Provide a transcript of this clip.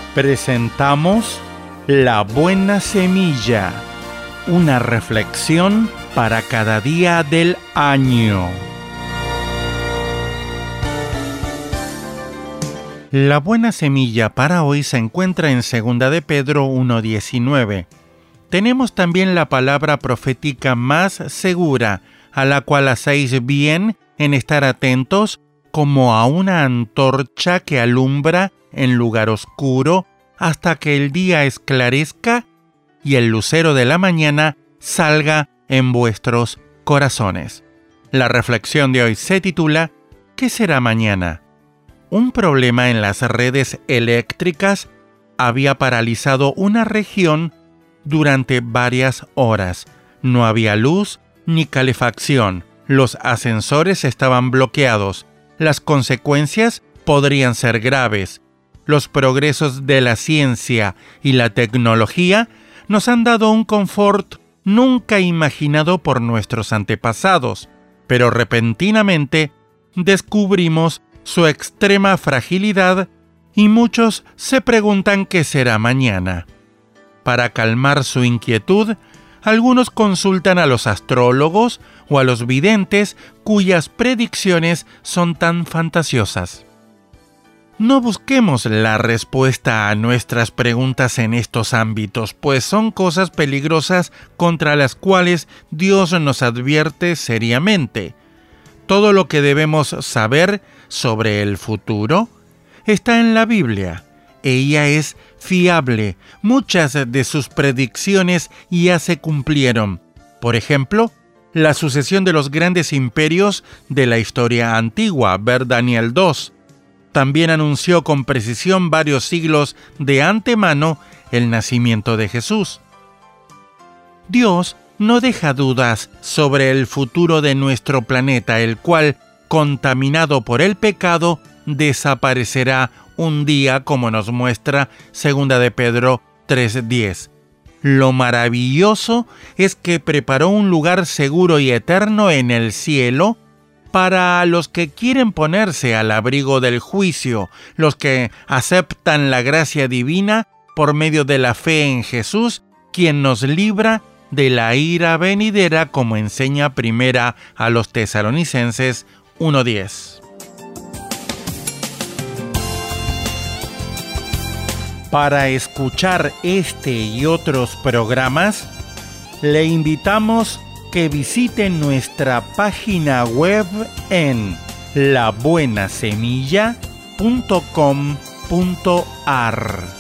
Presentamos La Buena Semilla, una reflexión para cada día del año. La buena semilla para hoy se encuentra en 2 de Pedro 1:19. Tenemos también la palabra profética más segura, a la cual hacéis bien en estar atentos como a una antorcha que alumbra en lugar oscuro hasta que el día esclarezca y el lucero de la mañana salga en vuestros corazones. La reflexión de hoy se titula ¿Qué será mañana? Un problema en las redes eléctricas había paralizado una región durante varias horas. No había luz ni calefacción. Los ascensores estaban bloqueados. Las consecuencias podrían ser graves. Los progresos de la ciencia y la tecnología nos han dado un confort nunca imaginado por nuestros antepasados, pero repentinamente descubrimos su extrema fragilidad y muchos se preguntan qué será mañana. Para calmar su inquietud, algunos consultan a los astrólogos o a los videntes cuyas predicciones son tan fantasiosas. No busquemos la respuesta a nuestras preguntas en estos ámbitos, pues son cosas peligrosas contra las cuales Dios nos advierte seriamente. Todo lo que debemos saber sobre el futuro está en la Biblia. Ella es fiable. Muchas de sus predicciones ya se cumplieron. Por ejemplo, la sucesión de los grandes imperios de la historia antigua, ver Daniel 2. También anunció con precisión varios siglos de antemano el nacimiento de Jesús. Dios no deja dudas sobre el futuro de nuestro planeta, el cual, contaminado por el pecado, desaparecerá un día, como nos muestra 2 de Pedro 3:10. Lo maravilloso es que preparó un lugar seguro y eterno en el cielo para los que quieren ponerse al abrigo del juicio, los que aceptan la gracia divina por medio de la fe en Jesús, quien nos libra de la ira venidera, como enseña primera a los Tesalonicenses 1:10. Para escuchar este y otros programas, le invitamos que visite nuestra página web en labuenasemilla.com.ar.